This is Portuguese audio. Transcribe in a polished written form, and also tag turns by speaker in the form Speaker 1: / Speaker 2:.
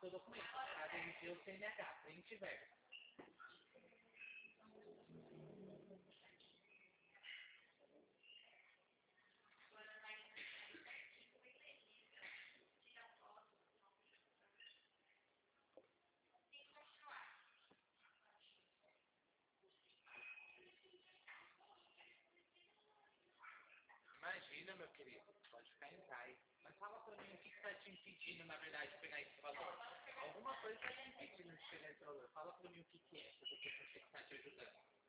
Speaker 1: seu documento. Caso emitir o CNH, frente e verso. Imagina, meu querido, pode ficar em paz. Mas fala pra mim o que está te impedindo, na verdade, de pegar esse valor. Alguma coisa está te impedindo de pegar esse valor. Fala pra mim o que é, que eu tô pensando que está te ajudando.